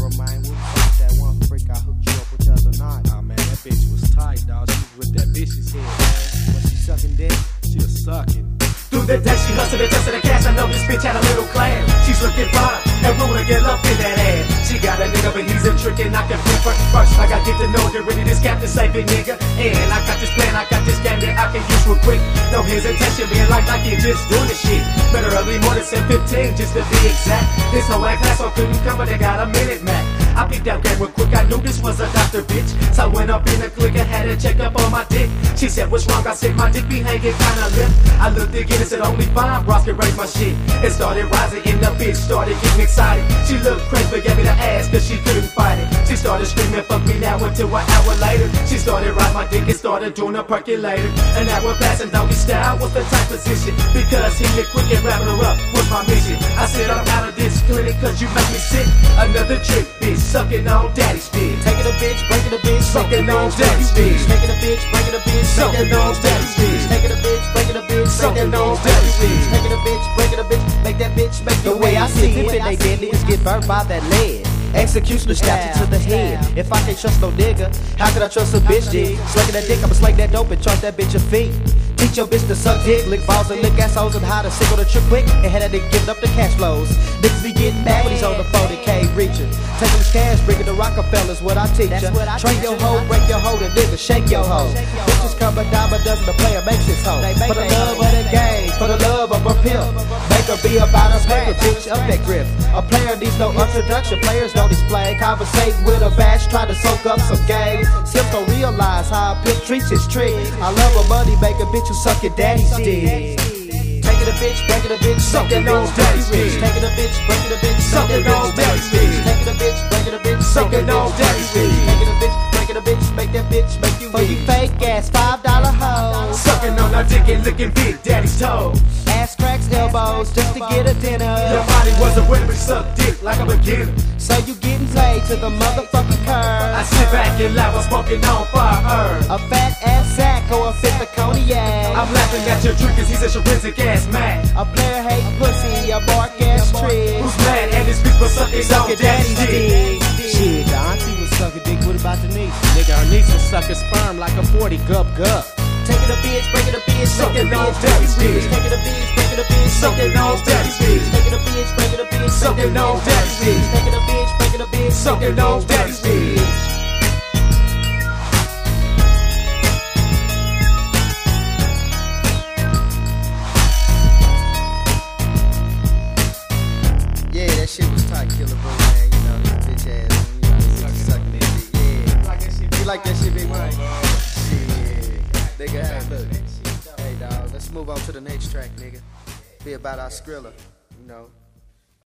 Bro, man, what was that one freak I hooked you up with the other night? Oh man, that bitch was tight, dog. She was with that bitch's head, man. Was she sucking dick? She was sucking. Through the day she hustled and dusted the cash. I know this bitch had a little class. She's looking fine and room to get up in that ass. She got a nigga, but he's a trick and I can flip her first. Like I get to know you, really this captain saving nigga. And I got this plan, I got this game that I can use real quick. No hesitation, being like you just doing this shit. Better early morning, 7:15 just to be exact. This whole act class so couldn't come, but they got a minute, Mac. I picked that game real quick, I knew this was a doctor, bitch. So I went up in the click and had to check up on my dick. She said, what's wrong? I said, my dick be hanging kinda limp. I looked again and said, only fine bros can raise my shit. It started rising and the bitch started getting excited. She looked crazy but gave me the ass cause she couldn't fight it. She started screaming, fuck me now until an hour later. She started riding my dick and started doing a percolator. An hour passing doggy style was the tight position. Because he lit quick and wrapping her up was my mission. I said, I'm out of this clinic cause you make me sick. Another trick, bitch, sucking on daddy's dick. Taking a bitch, breaking a bitch, Sucking on daddy's dick. taking a bitch, breaking a bitch, Sucking on daddy's dick. taking a bitch, breaking a bitch, Sucking on daddy's dick. taking a bitch, breaking a bitch, make that bitch make The way I see it, they dead niggas get burnt by that lead. Executioner snapped it to the head. If I can't trust no nigga, how could I trust a bitch, G? Slinging that dick, I'ma slang that dope and charge that bitch a fee. Teach your bitch to suck dick, lick balls and lick assholes, and how to sickle the trick quick and had that nigga giving up the cash flows. Niggas be getting mad when he's on the phone and can't reach it. Taking his cash, bringing the Rockefellers, what I teach ya. Train your hoe, break your hoe, and nigga shake your hoe. Bitches come a dime a dozen, the player makes his hoe. For the love of the game, for the love of a pimp. Make her be about a paper, bitch, up that grip. A player needs no introduction, players don't display. Conversate with a bash, try to soak up some game. Sims don't realize how a pimp treats his trick. I love a money maker, bitch who suck your daddy's dick. Taking a bitch, breaking a bitch, Sucking on daddy's dick. Taking a bitch, breaking a bitch, Sucking on daddy's dick. Taking a bitch, breaking a bitch, Sucking on daddy's dick. Taking a bitch, breaking a bitch, make that bitch make you rich. For you fake ass $5 hoes. Sucking on our dick and licking big daddy's toes. Ass cracks, elbows, just to get a dinner. Your body was a winner, but suck dick like a beginner. So you getting paid to the motherfucking curb. I sit back and laugh while smoking on fire. A fat ass sack or a fifth of cognac. I'm laughing at your trick cause he's a forensic ass man. A player hate pussy, a bark ass trick. Who's mad and his bitch was sucking on daddy's dick. Shit, the auntie was sucking dick, what about the niece? Nigga, her niece was sucking sperm like a 40 gup gup. Taking a bitch, breaking a bitch, Sucking on daddy's dick. Taking a bitch, breaking a bitch, Sucking on daddy's dick. Taking a bitch, breaking a bitch, Sucking on daddy's dick. Taking a bitch, breaking a bitch, Sucking on daddy's dick. Yeah, that shit was tight, Killer Bro, man. You know, that bitch ass, you know, bitch sucking that dick. Yeah. You like that shit, big man? Shit. Nigga, hey, look. Hey, dog, let's move on to the next track, nigga. Be about our Skrilla, you know.